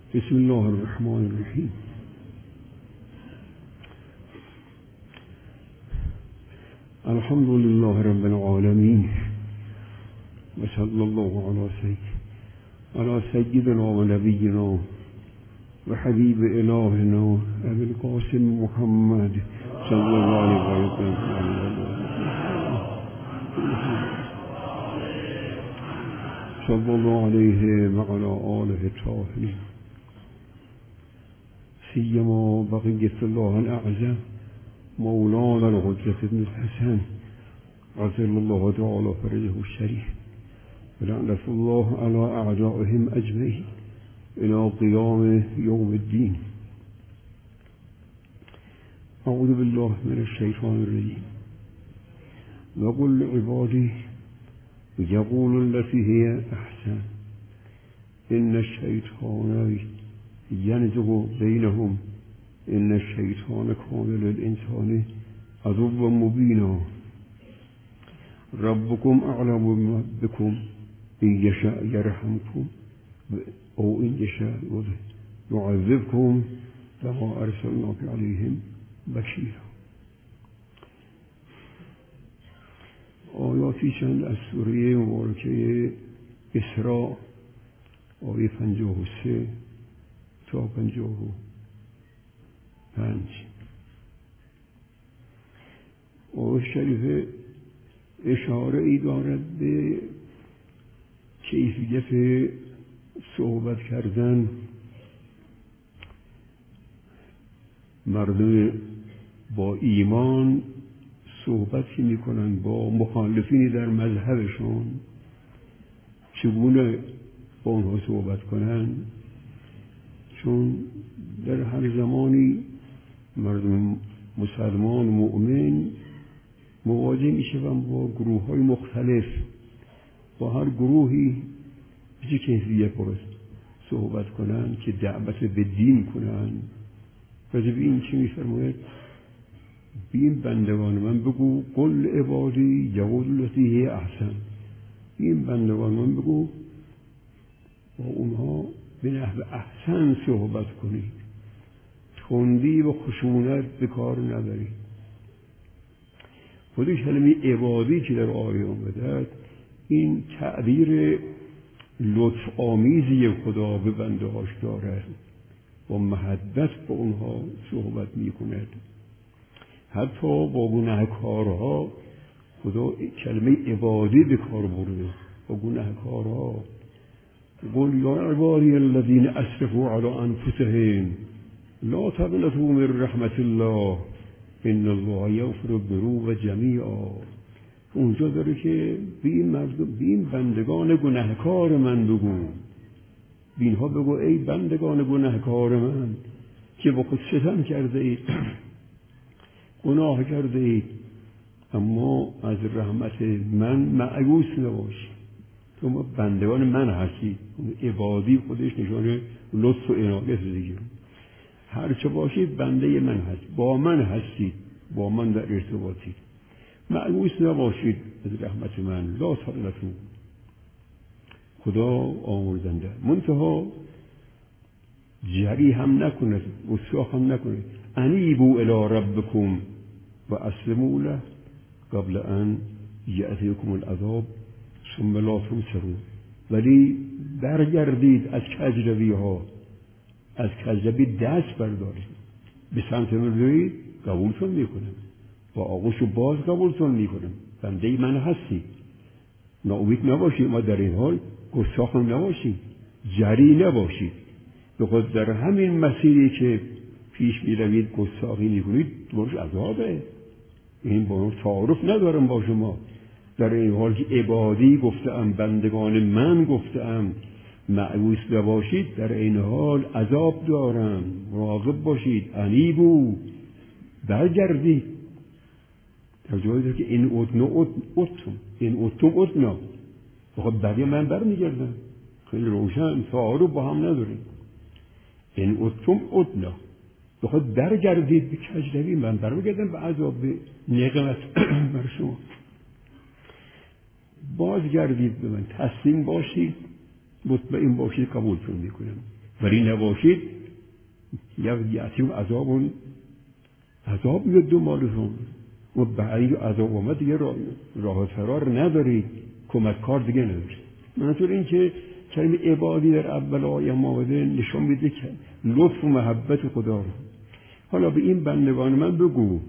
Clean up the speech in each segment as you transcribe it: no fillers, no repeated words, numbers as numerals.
بسم الله الرحمن الرحیم. الحمد لله رب العالمین و صلی الله علی سیدنا و نبینا و حبیب الهنا ابی القاسم محمد صلی الله علیه و سلم صلی الله علیه و علی آله الطاهرین سیما بقیة الله الاعظم مولانا الحجة بن الحسن عجل الله تعالى فرجه الشريف ولعنة الله على أعدائهم أجمعين إلى قيام يوم الدين. أعوذ بالله من الشيطان الرجيم. وقل لعبادي يقول التي هي أحسن إن الشيطان ينزغ بينهم إن الشيطان كان للإنسان عدوا مبينا ربكم أعلم بكم إن يشاء يرحمكم أو إن يشاء يعذبكم كما أرسلناك عليهم بشيرا. آیاتی چند از سوره مبارکه اسراء آیه 53 تا 55. آیه شریفه اشاره ای دارد به کیفیت صحبت کردن مردم با ایمان صحبتی میکنن با مخالفینی در مذهبشون چگونه با اونها صحبت کنن، چون در هر زمانی مردم مسلمان مؤمن مواجه میشن با گروه های مختلف، با هر گروهی چه کیفیت باید صحبت کنن که دعوت به دین کنن. راجع به این چی میفرماید؟ این بندگان من بگو قل عبادی یقولوا التی هی احسن. این بندگان من بگو با اونها به نحو احسن صحبت کنید، تندی و خشونت به کار نبرید. خود کلمه عبادی که در آیه اومده این تعبیر لطف آمیزی خدا به بندهاش دارد، با محبت با اونها صحبت میکند. حتی با گناهکارها خدا کلمه عبادی به کار برده. با گناهکارها قل یا عبادی الذین اسرفوا علی انفسهم لا تقنطوا من رحمت الله ان الله یغفر الذنوب جمیعا. اونجا داره که به این بندگان گناهکار من بگو، به اینها بگو ای بندگان گناهکار من که با خود ستم کرده اید، گناه کرده اید، اما از رحمت من مایوس نباشید. تو ما بندگان من هستید. عبادی خودش نشانه لطف و عنایت دیگه. هر چه باشید بنده من هست، با من هستید، با من در ارتباطید، مایوس نباشید از رحمت من. لا تقنطوا. خدا آمرزنده. منتها جری هم نکنید، گستاخ هم نکنید. انیبوا الی ربکم و اسلموا له قبل ان یأتیکم العذاب ثم لا تنصرون. ولی برگردید از کجروی ها، از کجروی دست بردارید، به سمت من برید، قبولتون میکنم، با آغوش و باز قبولتون میکنم. بنده من هستی. ناامید نباشید، ما در این حال گستاخ نباشید، جری نباشید. به خود در همین مسیری که پیش میروید گستاخی میکنید، درش عذابه. این با تعارف ندارم با شما. در این حال که عبادی گفتم، بندگان من گفتم، مایوس نباشید، در این حال عذاب دارم، مراقب باشید. انیبوا، برگردید. در جایی داره که این اتم این اتم اتنا، بخواد بقیه من برمیگردم. خیلی روشن، تعارف با هم نداریم. این اتم اتنا، بخواد برگردید به کجروی من برمیگردم، به عذاب، به نقمت بر شما. بازگردید به من، تسلیم باشید، مطمئن باشید قبولتون میکنم. ولی نباشید یأتیهم عذاب میاد دنبالتون و بعد عذاب اومد دیگه راه فرار ندارید، کمک کار دیگه ندارید. منظور این که کلمه عبادی در اول آیه آمده نشون میده که لطف و محبت خدا رو. حالا به این بندگان من بگو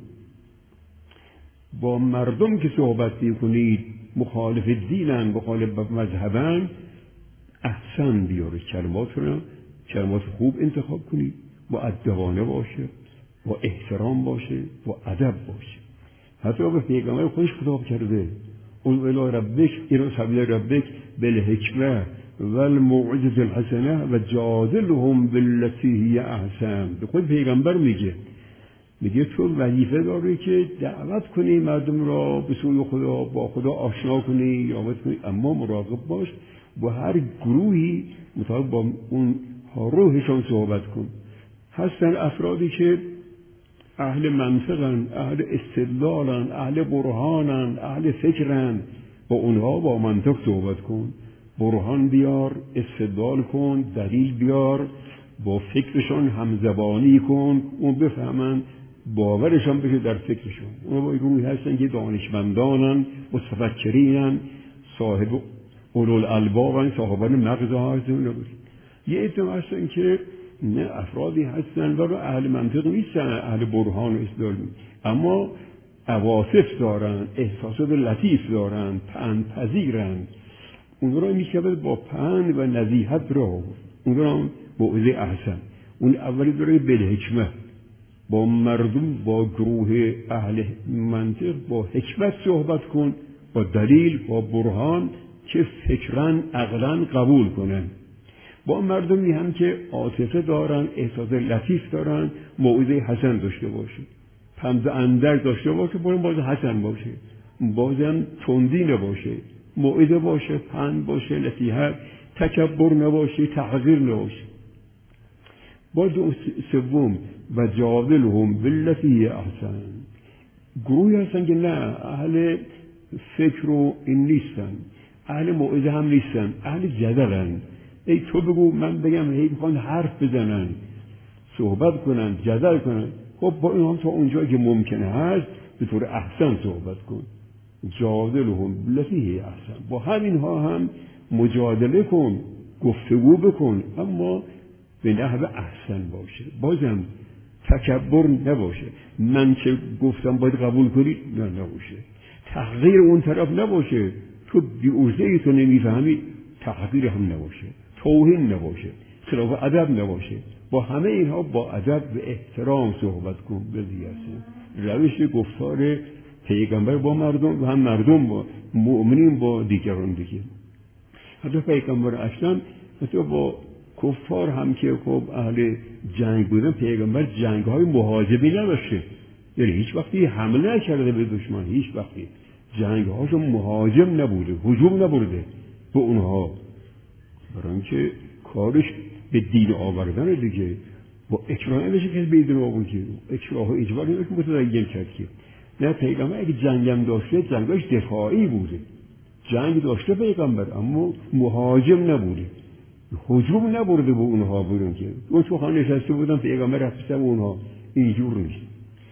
با مردم که صحبت میکنید مخالف دینن، مخالف مذهبن، احسن بیارید کلمات خوب انتخاب کنید، مؤدبانه باشه، با احترام باشه، با ادب باشه. حتی به پیغمبر خودش خطاب کرده قل الی ربک الی سبیل ربک بالحکمه والموعظه الحسنه و جادلهم بالتی هی احسن. به خود پیغمبر میگه تو وظیفه داری که دعوت کنی مردم را به سوی خدا، با خدا آشنا کنی، یاد کنی، اما مراقب باش با هر گروهی مطابق با اون روحشان صحبت کن. هستن افرادی که اهل منطقن، اهل استدلالن، اهل برهانن، اهل فکرن، با اونها با منطق صحبت کن، برهان بیار، استدلال کن، دلیل بیار، با فکرشان همزبانی کن، اون بفهمن، باورشان بشه در فکرشون. اونها با گروهی هستن که دانشمندانن، متفکرینن، صاحب اولوالالبابن، صاحبان مغز هستن. یه عده هستن که نه افرادی هستن و اهل منطق نیستن، اهل برهان و استدلال، اما عواطف دارن، احساسات لطیف دارن، پند پذیرن. اون را میشه با پند و نصیحت را، اون را موعظه احسن. اون اولی داره بالحکمه، با مردم، با گروه اهل منطق با حکمت صحبت کن، با دلیل، با برهان که فکرن عقلن قبول کنن. با مردمی هم که عاطفه دارن، احساس لطیف دارن، موعظه حسن داشته باشه، پند اندرز داشته باشه، باز حسن باشه، بازم تندی نباشه، موعظه باشه، پند باشه، نصیحت، تکبر نباشه، تحقیر نباشه. باز سوم و جادلهم بالتی احسن. گروهی هستن که نه اهل فکر و این نیستن، اهل موعظه هم نیستن، اهل جدلن. ای تو بگو من بگم، هی میخوان حرف بزنن، صحبت کنن، جدل کنن. خب با این هم تا اونجایی که ممکنه هست به طور احسن صحبت کن. جادلهم بالتی احسن. با همینها هم مجادله کن، گفتگو بکن، اما به نحو احسن باشه، بازم تکبر نباشه. من چه گفتم باید قبول کنی، نه نباشه. تحقیر اون طرف نباشه، تو بی‌عرضه‌ای تو نمیفهمی، تحقیر هم نباشه، توهین نباشه، خلاف ادب نباشه. با همه اینها با ادب و احترام صحبت کن. بزیاست روش گفتار پیغمبر با مردم و هم مردم با مؤمنین با دیگران دیگه. حتی پیغمبر اصلا حتی با کفار هم که خب اهل جنگ بودن، پیغمبر جنگ‌های مهاجمی نداشته، یعنی هیچ وقتی حمله نکرده به دشمن، هیچ وقتی جنگ‌هاش مهاجم نبوده، هجوم نبرده به اونها، برای اینکه کارش به دین آوردن دیگه. با اکراه نمیشه که به دین آوردن، اکراه و اجبار نمیشه متدین کرد که. نه، پیغمبر اگه جنگم داشته جنگش دفاعی بوده، جنگ داشته پیغمبر اما مهاجم نبوده، هجوم نبرده به اونها بودن که اون تو خانه نشسته بودن پیغمبر رفته به اونها. اینجور نیست،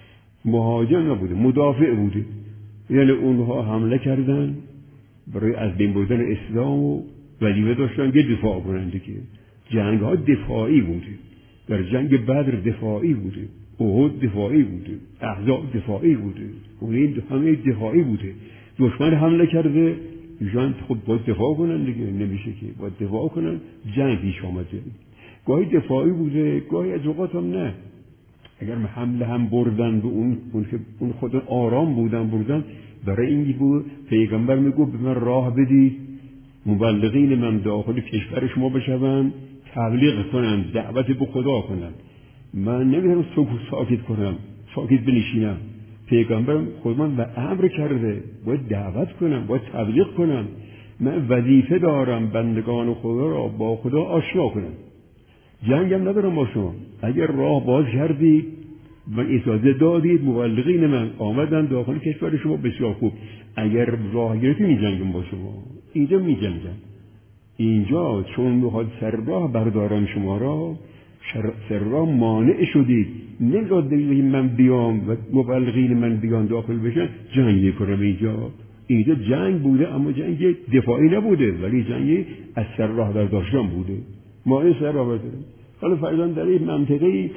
مهاجم نبوده، مدافع بوده. یعنی اونها حمله کردن برای از بین بردن اسلام و وظیفه داشتن که دفاع کنند که جنگ ها دفاعی بوده. در جنگ بدر دفاعی بوده، احد دفاعی بوده، احزاب دفاعی بوده، اون همه دفاعی بوده. دشمن حمله کرده، ایشان خود باید دفاع کنن دیگه، نمیشه که باید دفاع کنن. جنگ پیش آمده، گاهی دفاعی بوده، گاهی از اوقات هم نه. اگر حمله هم بردن به اون خود آرام بردن برای این بود پیغمبر میگو به من راه بدید، مبلغین من داخل کشور شما بشون، تبلیغ کنن، دعوت به خدا کنن. من نمیتونم ساکت کنم، ساکت بنشینم. پیغمبر خود من به امر کرده باید دعوت کنم، باید تبلیغ کنم. من وظیفه دارم بندگان خدا را با خدا آشنا کنم. جنگم ندارم با شما. اگر راه باز کردید، من اجازه دادید، مبلغین من آمدن داخل کشور شما، بسیار خوب. اگر راه گرفتی می جنگم با شما، اینجا می جنگم. اینجا چون میخواد سر راه بردارم شما را، سر راه مانع شدید. نمیداد بگید من بیام و مبلغین من بیان داخل بشن جنگ میکنم. اینجا جنگ بوده، اما جنگ دفاعی نبوده، ولی جنگ از سر راه برداشتن بوده. مانع سر راه بردارم. حالا فرضاً در این منطقه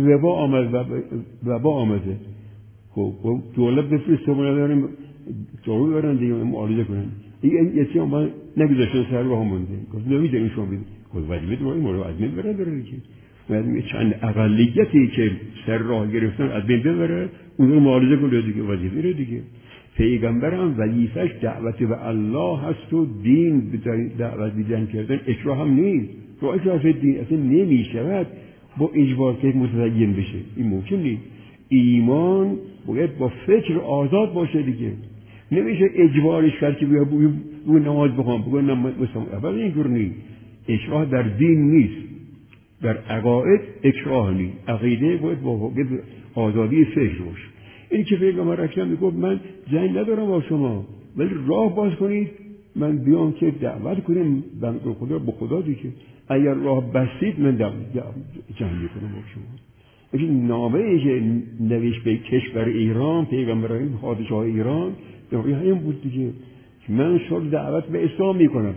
وبا آمده، خب دولت بفرسته ما نداریم جارو برن دیگه معالجه کنن. این یه چیزی ما نگذاشتن سر راه مونده. گفت نمیدونین شما بید. گفت وظیفه ما این مورد از بین بره دیگه. بعد چند اقلیتی که سر راه گرفتن از بین ببره، اون رو معالجه کنه دیگه، وظیفه رو دیگه. پیغمبر هم وظیفش دعوت به الله هست و دین دعوت دیدن کردن اجرا هم نیست. تو اجرا دین اصلا نمیشود با اجبار که متدین بشه، این ممکن نیست. ایمان باید با فکر آزاد باشه دیگه. نمیشه اجبارش کرد که بیا نماز بخوام بگو مثلا اول اینجور نیست. اکراه در دین نیست، در عقاید اکراه نیست. عقیده باید با آزادی فکر باشه. این که پیغمبر اکرم میگفت من جنگ ندارم با شما، ولی راه باز کنید من بیام که دعوت کنیم به خدا، با خدا دیگه. اگر راه بستید من جنگ میکنم با شما. این نامه‌ای که نوشت به کشور ایران پیغمبر پادشاه ایران این بود دیگه، من شما دعوت به اسلام میکنم،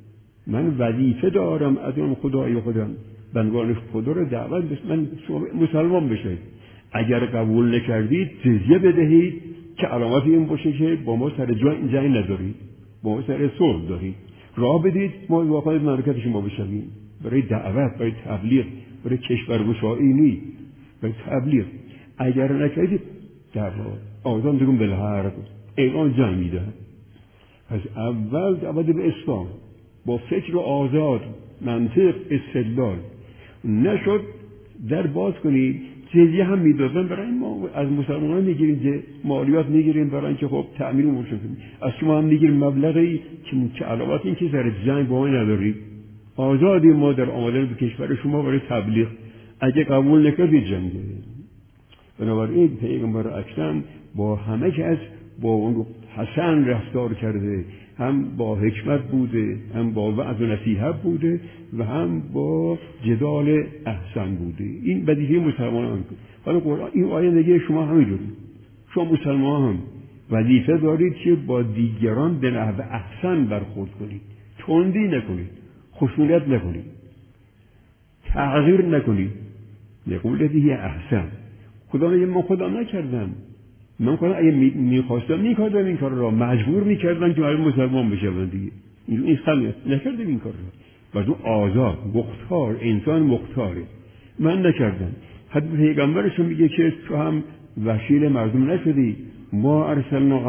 من وظیفه دارم از اون خدای خودم، بندگان خدا رو دعوت من شما مسلمان بشید. اگر قبول نکردید جزیه بدهید که علامت این باشه که با ما سر جنگ ندارید، با ما سر صلح دارید. راه بدید ما واقعا مملکت شما بشویم. برای دعوت، برای تبلیغ، برای کشورگشایی نیست، برای تبلیغ. اگر نکردید در آزان دیگم بالحرب اعلان جنگ میده. پس اول دعوت به اسلام با فکر آزاد، منطق، استدلال. نشد در باز کنید جزیه هم میدادن برای ما از مسلمانان میگیریم، مالیات میگیریم برای اینکه خب تعمیر امور کنیم. از شما هم میگیریم مبلغی که علاوه این که سر جنگ با ما ندارید. آزادی ما در آمدن به کشور شما برای تبلیغ. اگه قبول نکردید جنگه. بنابراین پیغمبر اکرم با همه کس با اون حسن رفتار کرده، هم با حکمت بوده، هم با وعظ و نصیحت بوده و هم با جدال احسن بوده. این وظیفه مسلمانان. حالا قرآن این آیه میگه شما همینجوری، شما مسلمان هم وظیفه دارید که با دیگران به نحو احسن برخورد کنید، تندی نکنید، خشونت نکنید، تغییر نکنید. یقول هی احسن. خدا میگه من خدا نکردم، من خدا اگه میخواستم میکردم این کار را، مجبور میکردم که برای مسلمان بشم دیگه. این خلاص نکردم این کار را. بعد آزاد، مختار، انسان مختاره. من نکردم. حتی پیغمبرشون میگه که تو هم وکیل مردم نشدی. ما ارسلنا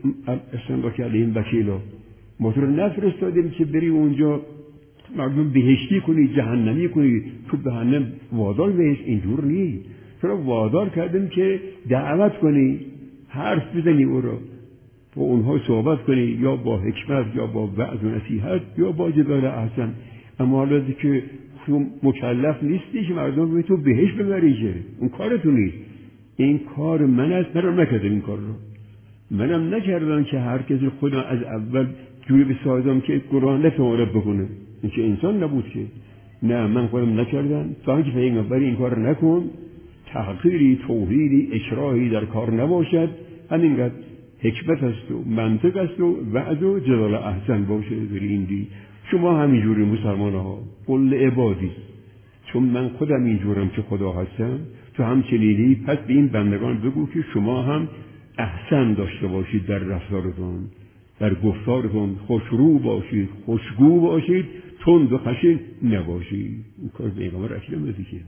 علیهم وکیلا. ما تو رو نفرستادیم که بری اونجا مردم بهشتی کنی، جهنمی کنی، تو جهنم وادار بهش. اینجور نیست. تو رو وادار کردیم که دعوت کنی، حرف بزنی او رو، با اونها صحبت کنی، یا با حکمت، یا با وعظ و نصیحت، یا با جدال احسن. اما حالا که تو مکلف نیستی که مردم به تو بهش ببری، که اون کار تو نیست. این کار من است، منم نکردم این کار رو. منم نکردم که هر کسی خودم از اول جوری بسازم که قرآن نتونه بکنه. این که انسان نبود که. نه، من خودم نکردم. تا اینکه پیغمبر این کار نکن، تحقیری، توحیدی، اکراهی در کار نباشد. همینقدر حکمت است و منطق است و وعظ و جدال احسن باشه در این دین. شما همینجوری مسلمان ها، قل عبادی، چون من خودم اینجورم که خدا هستم، تو همچنینی، پس به این بندگان بگو که شما هم احسن داشته باشید در رفتارتون، در گفتارتون خوشرو باشید، خوشگو باشید، تند و خشن نباشید. این کار پیغمبر اکرم دیگه.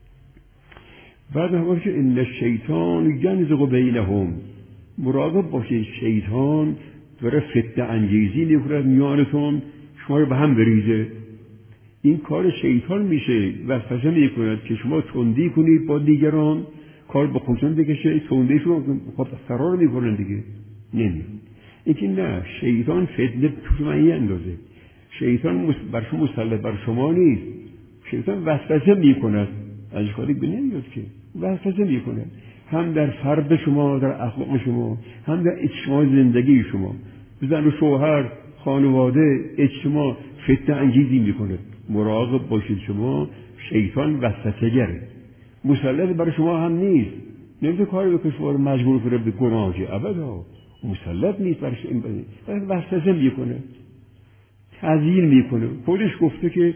بعد هم که ان الشیطان ینزغ بینهم، مراقب باشید شیطان داره فتنه انگیزی میکنه میانتون، شما رو به هم بریزه. این کار شیطان میشه وسوسه میکند که شما تندی کنید با دیگران، کار با خودتون بکشه، تندیشون خود فرار میکنن دیگه. نمیدونم این که نه، شیطان فتنه تو شما این اندازه. شیطان بر شما مسلط بر شما نیست. شیطان وسوسه میکند، از کاری به نمیاد که وسوسه میکنه، هم در فرد شما، در اخلاق شما، هم در اجتماع زندگی شما، زن و شوهر، خانواده، اجتماع، فتنه انگیزی میکنه. مراقب باشید شما، شیطان وسوسه‌گره. مسلط برای شما هم نیست، نمیشه کاری بکنه شما رو مجبور کنه به گناه، ابدا مسلط نیست برای این وسوسه میکنه، تزیین میکنه. خودش گفته که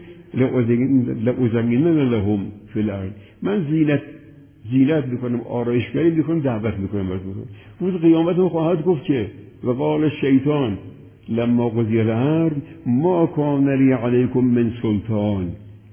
لأزینن لهم فی الارض، من زینت میکنم، آرایشگری میکنم، دعوت میکنم مردم رو. روز قیامت هم خواهد گفت که وقال الشیطان لما قضی الامر ما کان لی علیکم من سلطان،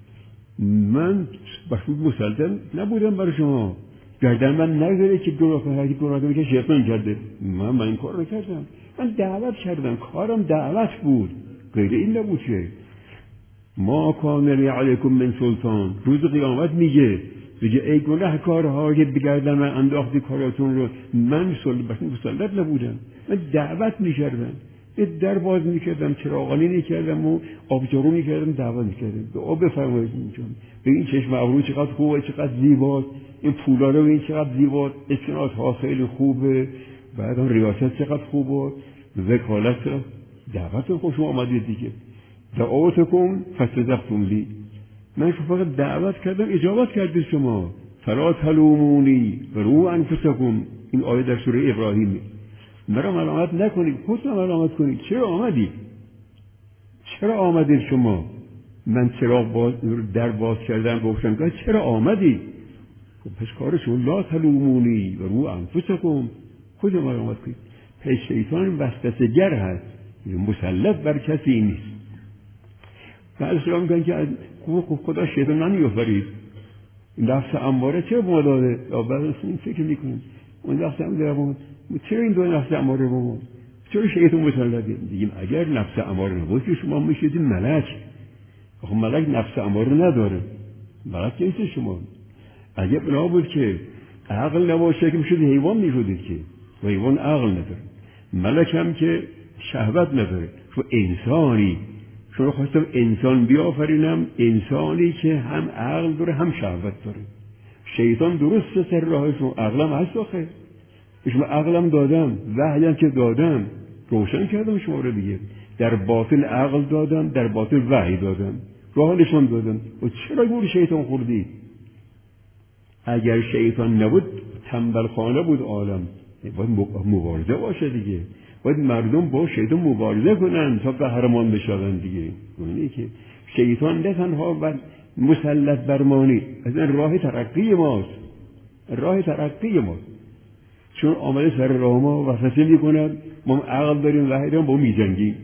من بخشود مسلط نبودم برای شما، گردن من نگذاره که گناه کنه که شیطان کرده. من این کار رو کردم، من دعوت کردم، کارم دعوت بود، غیر این نبود که ما کان لی علیکم من سلطان. روز قیامت میگه ای گناهکارها که بگردن من انداختی کاراتون رو، من مسلط نبودم، من دعوت میکردم، در باز میکردم، چراغانی میکردم و آبجارو میکردم، دعوت میکردم. دعا بفرمایید اینجا به این چشم ابرو چقدر خوبه، چقدر زیباست، این پولا رو این چقدر زیباست، اسکناس ها خیلی خوبه، بعد اون ریاست چقدر خوبه، وکالت دعوت خوش آمدید دیگه. دعوتکم فاستجبتم لی، من فقط دعوت کردم، اجابت کردید شما. فلا تلومونی ولوموا انفسکم، این آیه در سوره ابراهیم. مرا ملامت نکنید، خودتون ملامت کنید. چرا آمدید؟ چرا آمدید شما؟ من چرا در باز کردم گفتم که چرا آمدید؟ خب پس کارشون لا تلومونی ولوموا انفسکم، خود ملامت کنید. پس شیطان وسوسه‌گر هست، مسلط بر کسی نیست. بعد سلام میگن که خدا شیطان نمی‌آفرید، نفس اماره چه ما داده؟ بعد این فکر میکنیم اون نفس اماره چرا این دو نفس اماره ما، چرا شیطان مسلطه؟ دیگیم اگر نفس اماره نبود که شما میشید ملک. آخه ملک نفس اماره نداره، ملک نیست شما. اگر بنا بود که عقل نباشه که میشید حیوان میشدید، که و حیوان عقل نداره، ملک هم که شهوت نداره. تو انسانی شما خواستم انسان بیافرینم، انسانی که هم عقل داره هم شهوت داره. شیطان درست سر راهشون، عقلم هست آخه، شما عقلم دادم، وحیم که دادم، روشن کردم شما رو دیگه، در باطل عقل دادم، در باطل وحی دادم، راه نشان دادم. و چرا گور شیطان خوردی؟ اگر شیطان نبود تنبل خانه بود عالم، باید مبارزه باشه دیگه، باید مردم با شیطان مبارزه کنن تا قهرمان بشن دیگه. اونی که شیطان نه تنها بر مسلط برمانی، از این راه ترقی ماست، راه ترقی ماست. چون آمده سر راه ما وسوسه میکنه، ما عقل داریم، وحی داریم، با میجنگیم،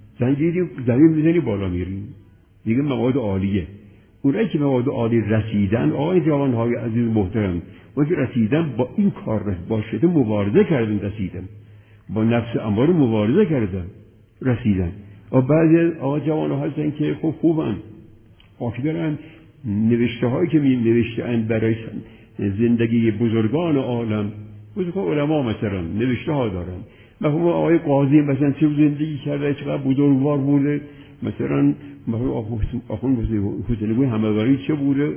زمین میزنی بالا میریم دیگه. مواد عالیه، اونایی که مواد عالی رسیدن، آقای جوانهای عزیز محترم، و که رسیدن با این کار با شیطان مبارزه کردن، رسیدن با نفس اماره مبارزه کردن، رسیدن. و بعضی آقا جوان ها هستن که خوبن، آخی دارن نوشته هایی که می نوشتن برای زندگی بزرگان عالم، بزرگان علما مثلا نوشته ها دارن. مثلا آقای قاضی مثلا چه زندگی کرده، چقدر بزرگوار بوده، مثلا آخون حسین بوی همواری چه بوده،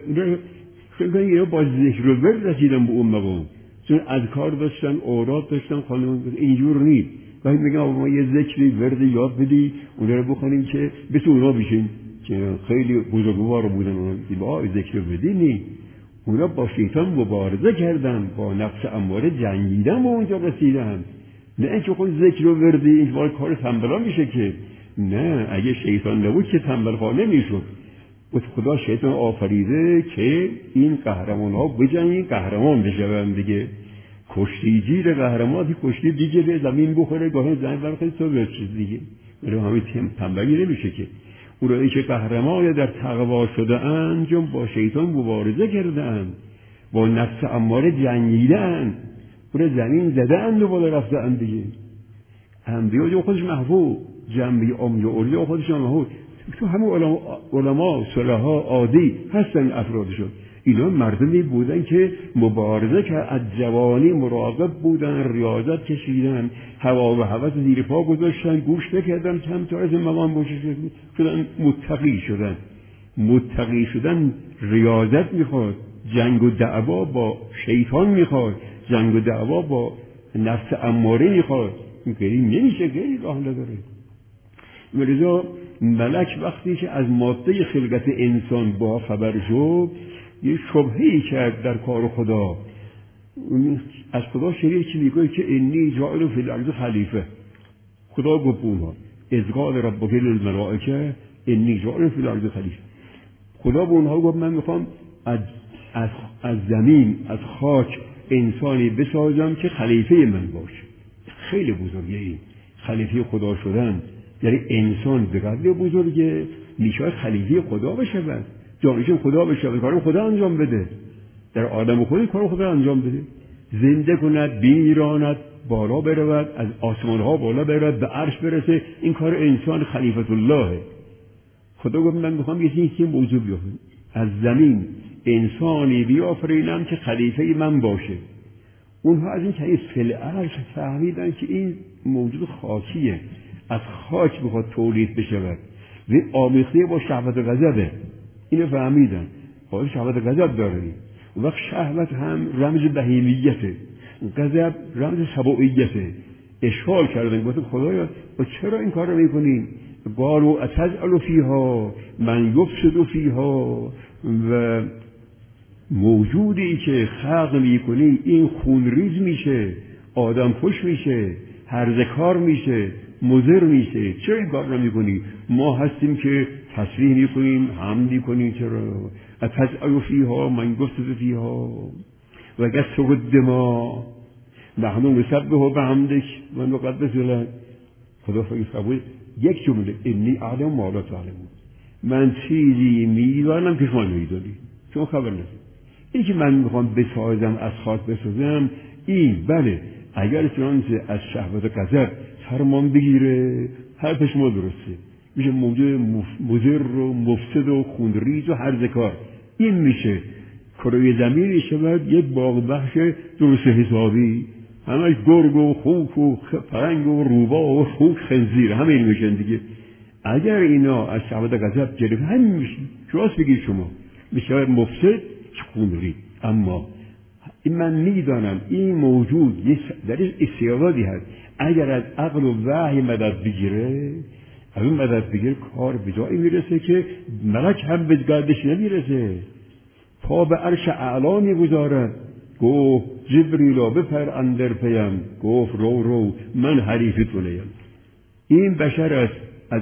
اینا با ذکر و ورد رسیدن به اون مقام، چون اذکار داشتن، اوراد داشتن، خانم اینجور نیست. وقتی میگن ما یه ذکری ورد یاد بدی، اونا رو بخونیم که بتو اونا بشین که خیلی بزرگوار بودن، اونا با ذکر بدی نی. اونا با شیطان مبارزه کردن، با نفس اماره جنگیدن، به اونجا رسیدن. نه اینکه خود ذکر و وردی این کار تنبلا میشه که نه، اگه شیطان نبود که تنبل خانه میشد. و خدا شیطان آفریده که این قهرمان ها بجنگین، قهرمان بشون دیگه. کشتی جیر قهرمانی، کشتی دیگه به زمین بخوره، گاهی زمین برخی تو برسید دیگه. ولی همین تنبلی نمیشه که. اونایی که قهرمان در تقوا شده اند، چون با شیطان مبارزه کرده اند، با نفس اماره جنگیده اند، اون زمین زده اند و بالا رفته اند دیگه. انبیا جو خودش محبوب، جنبی امی و اولیاء خودش محبوب. تو همه علما صلحا عادی هستن افرادشون. اینا مردمی بودن که مبارزه که از جوانی مراقب بودن، ریاضت کشیدن، هوا و هوس زیر پا گذاشتن، گوش نکردن، کم تا از مقام باشد شدن، متقی شدن. ریاضت میخواد، جنگ و دعوا با شیطان میخواد، جنگ و دعوا با نفس اماره میخواد. این نمیشه، غیری راه نداره. ولذا ملک وقتی که از ماده خلقت انسان با خبر شد یه شبهه‌ای کرد در کار خدا. از خدا شنید که میگه که انی جاعل فی الارض خلیفه. خدا گفت اونها اذ قال ربک للملائکه انی جاعل فی الارض خلیفه. خدا به اونها گفت من میخوام از زمین از خاک انسانی بسازم که خلیفه من باشه. خیلی بزرگه این خلیفه خدا شدن، یعنی انسان به قدر بزرگه میشه خلیفه خدا بشه، جانشین خدا بشه، کار خدا انجام بده، در عالم خودی کار خدا انجام بده، زنده کند، بیراند، بالا برود، از آسمان ها بالا برود، به عرش برسه. این کار انسان خلیفت اللهه. خدا گفت من میخوام یه چیزی موضوع بیافرینم، از زمین انسانی بیافرینم که خلیفه من باشه. اونها از این که فل عرش فهمیدن که این موجود خاکیه، از خاک میخواد تولید بشود و آمیخته با شهوت و غضبه. اینو فهمیدن. خواهد شهوت و غضب داره. وقت شهوت هم رمز بهیمیته، غضب رمز سبوعیته. اشکال کردن، گفتن خدایا چرا این کار رو میکنین؟ قالوا اتجعل فیها من یفسد فیها، و موجودی که خلق میکنی این خونریز میشه، آدم کش میشه، هرزکار میشه، مضر میشه، چرا این کار رو میکنی؟ ما هستیم که تسبیح میکنیم، حمد میکنیم، چرا؟ اتجعل فیها من یفسد فیها و یسفک الدماء نحن نسبح بحمدک و نقدس لک. خدا فرمود یک جمله انی اعلم ما لا تعلمون. من چیزی میدانم که شما نمیدونید، شما خبر ندارید. این که من میخوام بسازم، از خاک بسازم، این بله اگر چنانچه از شهوت و غضب فرمان بگیره حرف شما درسته، میشه موجود مضر و مفسد و خونریز و هرزکار. این میشه کره زمین شود یک باغ وحش درست حسابی، همش گرگ و خوک و فرنگ و روبا و خوک خنزیر، همه این میشن دیگه. اگر اینا از شهوت و غضب جلوه همین میشه، راست بگید شما، میشه مفسد خونریز. اما این من میدانم این موجود در این استعدادی هست، اگر از عقل و وحی مدد بگیره، از اون مدد بگیره کار به جایی میرسه که ملک هم به گردش نمیرسه، پا به عرش اعلا میگذارد. گفت جبریلا بپر اندر پیم، گفت رو من حریفتونیم. این بشر است از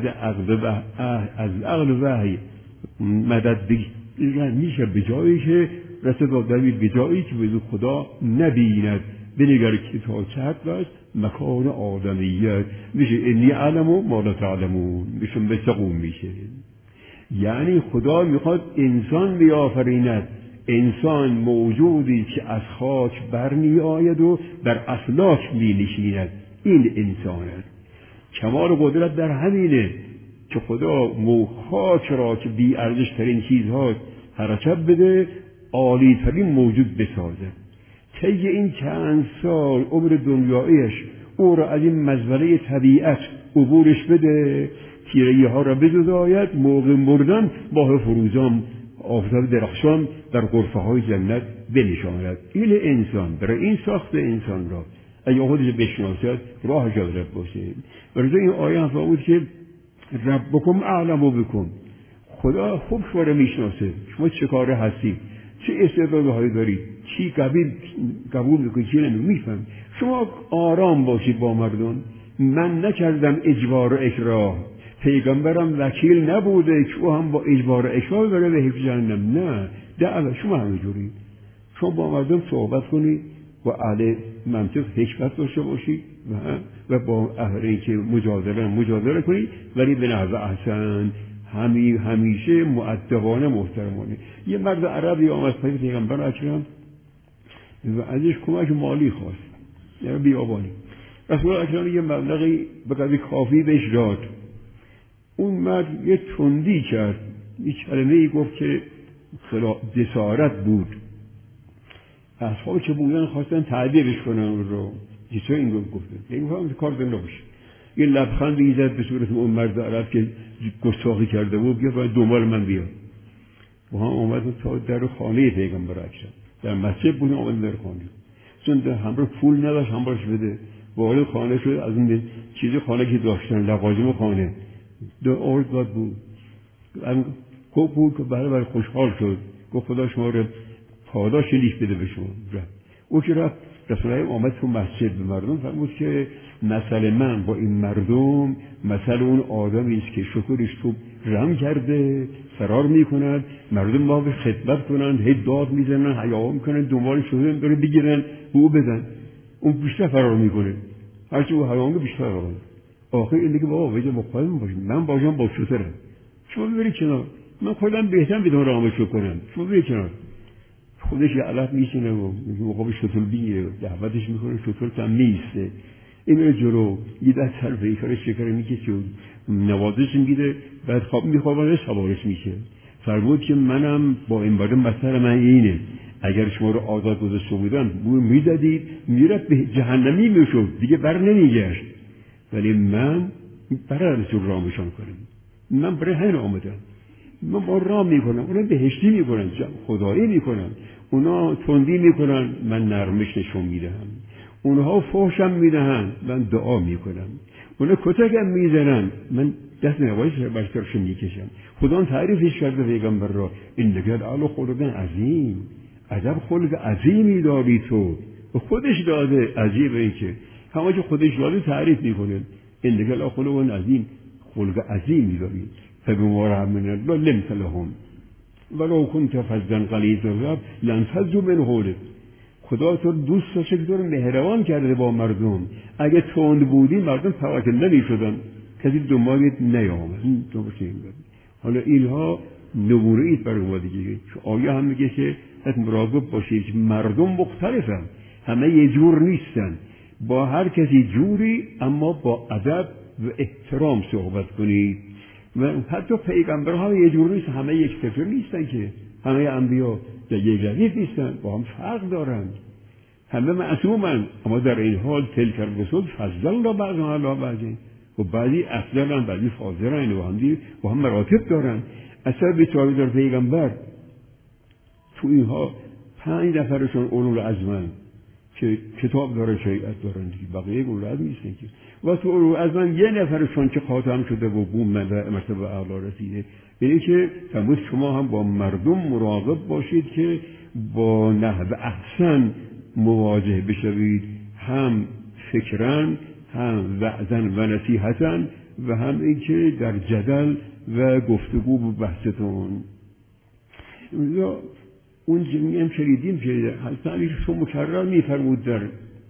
عقل و وحی مدد بگیره میشه به جایی که رسد دارید، به جایی که به خدا نبیند. بنگر که تا چه حد است مکان آدمیت، میشه انی علم و ما لا تعلمون، میشه بسقوم میشه. یعنی خدا میخواد انسان بیافریند، انسان موجودی که از خاک برمی آید و در افلاک می نشیند. این انسان است. کمال قدرت در همینه که خدا خاک را که بی ارزش ترین چیزها حرکت بده، عالی ترین موجود بسازد. طی این چند سال عمر دنیایش او را از این مزبله طبیعت عبورش بده، تیره‌ای ها را بزداید، موقع مردن ماه فروزان آفتاب درخشان در غرفه های جنت بنشاند. این انسان برای این ساخت انسان را اگه خودش بشناسد راه جالب باشه. برای این آیه هم فرمود که ربکم اعلم بکم، خدا خوب شما را میشناسه، شما چه کاره هستید، چه استعدادهایی دارید، چی قبول میکنید، چی نمیفهمید. شما آرام باشید با مردم. من نکردم اجبار و اکراه، پیغمبرم وکیل نبوده که او هم با اجبار و اکراه بره به حفظ جهنم. نه، دعوت شما همینجوری، شما با مردم صحبت کنید و اهل منطق حکمت داشته باشید و با اهلی که مجادله کنید، ولی به نحو احسن، همیشه مؤدبانه محترمانه. یه مرد عربی آمد پیغمبر اکرم و ازش کمک مالی خواست، یعنی بیابانی. رسول اکرم یه مبلغی به قدر کافی بهش داد. اون مرد یه تندی کرد، یه کلمه‌ای گفت که جسارت بود. اصحاب که بودن خواستن تعدیبش کنن اون رو. چطور این گفته؟ این فهم کار زنده باشه. یه لبخندی زد به صورت اون مرد عرب که گستاخی کرده بود، بیا باید دنبال من بیا. با هم اومدن تا در خانه پیغمبر اکرم، در مسجد بودن، اومدن در خانه، چون در همراه پول نداشت همراهش بده، وارد خانه شد. از اون چیزی خانه که داشتن، لوازم خانه، دعا داد بود بود که برای خوشحال شد، گفت خدا شما رو پاداش لیک بده به شما. او که رفت رسول الله آمد تو مسجد به مردم فرمود که مثل من با این مردم مثل اون آدمی است که شکرش تو رم کرده فرار میکند، مردم ما به خدمت کنند، هی داد میزنن، حیا میکنن، دنبال شده داره بگیرن او بدن، اون بیشتر فرار میکنه، هرچی او حیا بیشتر فرار. آخه این دیگه بابا وجه مقاوم باشید، من باشم با شترم، شما ببرید کنار، من خودم بهتر بدون رامشو کنم، شما ببرید کنار. خودش یه علف میشینه و مقابل شتر بیه دعوتش میکنه، شتر کم نیسته، این رو جلو یه دست سر پیکار شکر میکشه و نوازش میگیره، بعد خواب میخوابانه سوارش میشه. فرمود که منم با این باره مثل من اینه، اگر شما رو آزاد گذاشته بودن بو میدادید میرفت به جهنمی میشد دیگه بر نمیگشت، ولی من برای رسول رامشان کنم، من برای همین آمدم، من با رام میکنم، اونا بهشتی میکنن، خدایی میکنن، اونا تندی میکنن، من نرمش نشون میدهم، اونها فحشم میدهن، من دعا میکنم، اونا کتکم میزنن، من دست نوازش بر سرشون میکشم. خدا تعریفش کرده پیغمبر را، این نگرد آلو خلق عظیم، عجب خلق عظیمی داری تو، خودش داده، عجیبه این که همه که خودش داده تعریف میکنه، این نگرد آلو خلق عظیم، خلق عظیمی داری. فبما من الله لنت لهم ولو كنت فظا غلیظ القلب لانفضوا من حولك. خدا تو دوست داشته که تو رو مهربان کرده با مردم، اگه تند بودی مردم توکل نمی‌شدن، کسی دنبالت نیامد. تو بچین حالا اینها نمونه ایست برای ما دیگه، آیه هم میگه که مراقب باشید، مردم مختلفن، همه یه جور نیستن، با هر کسی جوری اما با ادب و احترام صحبت کنید. و حتی پیغمبرها هم یه جور نیست، همه یک طرفه نیستن که، همه انبیا در یک ردیف نیستن، با هم فرق دارن، همه معصومن، اما در این حال تلک الرسل فضلنا بعضهم علی بعض، و بعضی افضلن بعضی فاضلن و با هم مراتب دارن. اصلا بیچاره در پیغمبر تو اینها 5 نفرشون اولوالعزمن که کتاب داره شریعت دارن دیگه، بقیه اولوالعزم نیستن که، و تو اولوالعزمن 1 نفرشون که خاتم شده و بوم مرتبه اعلی رسیده. یعنی که فرمود شما هم با مردم مراقب باشید که با نحو احسن مواجه بشوید، هم فکرن، هم وعظن و نصیحتن، و هم اینکه در جدل و گفتگو و بحثتون. اون جمعی هم شریدیم که حضرت علیشون مکرر میفرمود در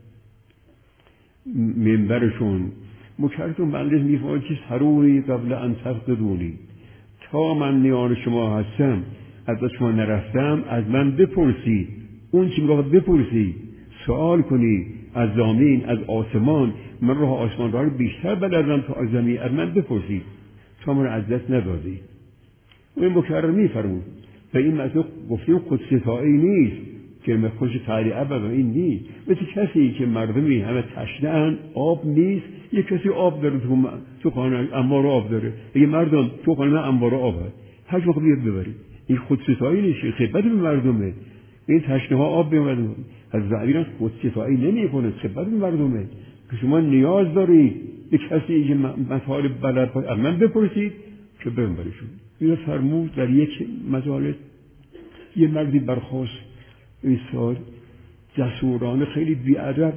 منبرشون، مکررتون بندش میفرمود که سروری قبل ان تفقدونی، تا من میان شما هستم از شما نرفتم از من بپرسید، اون چی میگه بپرسید، سوال کنی از زمین از آسمان، من راه آسمان را بیشتر بلدم تا از زمین، از من بپرسید تا من از دست ندادید. و این مکرر میفرمود و این مثلا گفتیم خودستایی نیست که خوش تعریعه و این نیست، مثل کسی که مردمی همه تشنه‌اند آب نیست، یک کسی آب داره تو خانه انبار آب داره، اگه مردم تو خانه انبار آب هست هر وقت بیاد ببرید، این خودستایی نیست، خدمت به مردمه، این تشنه ها آب بیامد. از ظاهرا خودستایی نمی‌کنه، خدمت به مردمه که شما نیاز دارید یک کسی که مطالب بلد از من بپرسید که ببرشون. این فرمود در یک مجالس یه مردی برخاست ایستاد جسورانه خیلی بی‌ادب،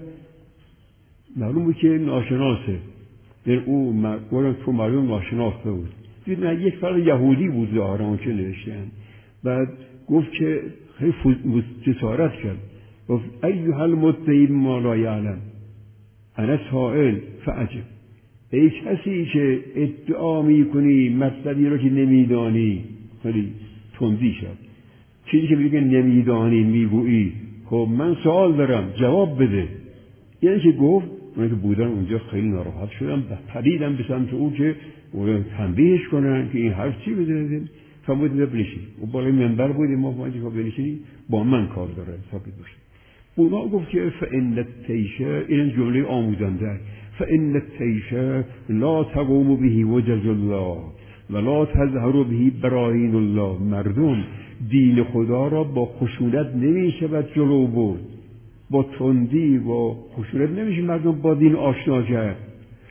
معلومه که ناشناسه، در او مردم ناشناخته بود، دید نه یک فرد یهودی بود ظاهرا اون که نوشتن، بعد گفت که خیلی جسارت کرد، گفت ایها المدعی ما لا یعلم انا سائل فعجب، ای کسی که ادعا میکنی مطلبی رو که نمیدانی، خیلی تندی شد، چیزی که میگه نمیدانی میگویی، خب من سوال دارم جواب بده. یعنی که گفت من که بودن اونجا خیلی ناراحت شدم، پریدم به سمت او که تنبیهش کنن که این حرف چی بزنه، فرمود بنشین، و بالای منبر بودیم ما فهمیدیم که بنشینی با من کار داره ثابت باشه. اونا گفت که فإن التیشه، این جمله آموزنده، فإن التیشه لا تقوم به وجه الله ولا تظهر به براهین الله، مردم دین خدا را با خشونت نمیشود جلو برد، با تندی و خشونت نمیشه مردم با دین آشنا کرد،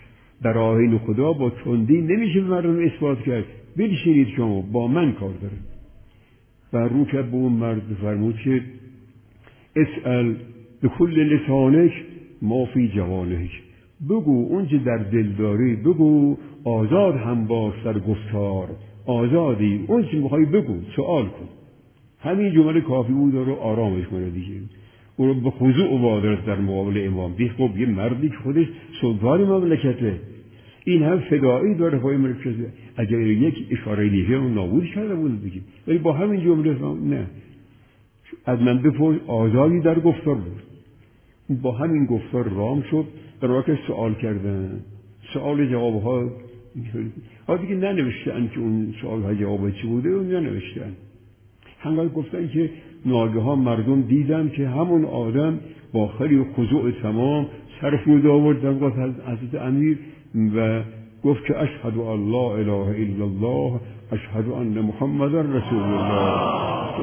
براهین خدا با تندی نمیشه مردم اثبات کرد. بنشینید شما، با من کار داره. و رو کرد به اون مرد فرمود که اسأل به کل لسانک ما فی جوانک، بگو اون چه در دل داری بگو، آزاد هم باش در گفتار، آزادی اون چه میخوای بگو، سوال کن. همین جمله کافی بود رو آرامش کنه دیگه. او رو به خضوع وادارت در مقابل امام. دید خب یه مردی که خودش سلطان مملکته، این هم فدایی داره پای مملکت، اگر یک اشاره دیگه اون نابود کرده بود دیگه. ولی با همین جمله نه، از من بپرس، آزادی در گفتار بود. با همین گفتار رام شد. برای که سوال کردن، سوال جوابها ها دیگه ننوشتن که اون سوالها جواب چی بوده، اون ننوشتن. هنگام گفتن که ناگهان مردم دیدن که همون آدم با خیلی خضوع تمام سر فرود آورد در قدرت حضرت امیر و گفت که اشهد ان لا اله الا الله، اشهد ان محمد رسول الله.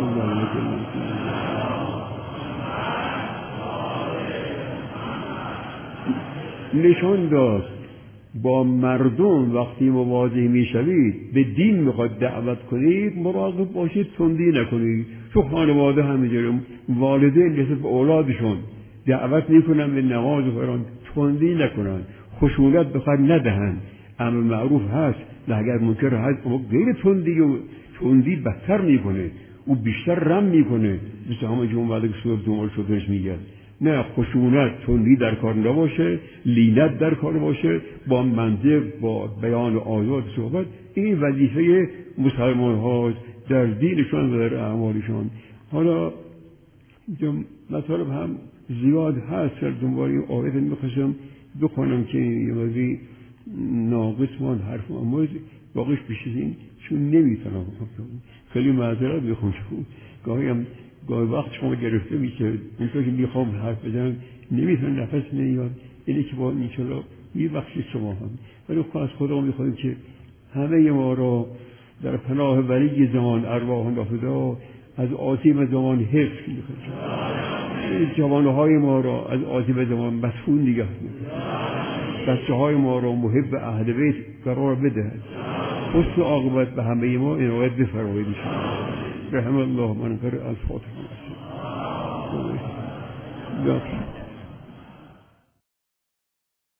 نشان داد با مردم وقتی مواجه میشوید، به دین میخواد دعوت کنید، مراقب باشید تندی نکنید. تو خانواده همینجوری والدین نسبت به اولادشون دعوت میکنن به نماز و قرآن، تندی نکنن، خشونت بخواد ندهن. امر معروف هست، نهی از منکر هست، اما غیر تندی بدتر میکنه، او بیشتر رم میکنه. مثل همه جمعه که سورة جمعه شدنش میگن نه، خشونت تندی در کار نباشه، لینت در کار باشه، با منطق با بیان آزاد صحبت. این وظیفه مسلمان ها در دینشان و در اعمالشان. حالا مطالب هم زیاد هست، در دنبال این آیت میخواستم بخونم که یه وقتی ناقص مان حرف اما باقیش بیش از این چون نمیتونم. خیلی معذرت بخونم، گاهی وقت شما گرفته میشه اونطور که میخوام حرف بزنم نمیتونم، نفس نمیاد. اینه که با اینشالا میبخشید شما هم. ولی از خدا میخوایم که همه ما را در پناه ولی زمان ارواح نافدا از آسیب زمان حفظ کنید. جوانهای ما را از آسیب زمان مسئول نگه کنید. بچه های ما را محب اهل بیت قرار بدهد. حسن عاقبت به همه ما عنایت بفرمایید. رحم الله من قرأ الفاتحه.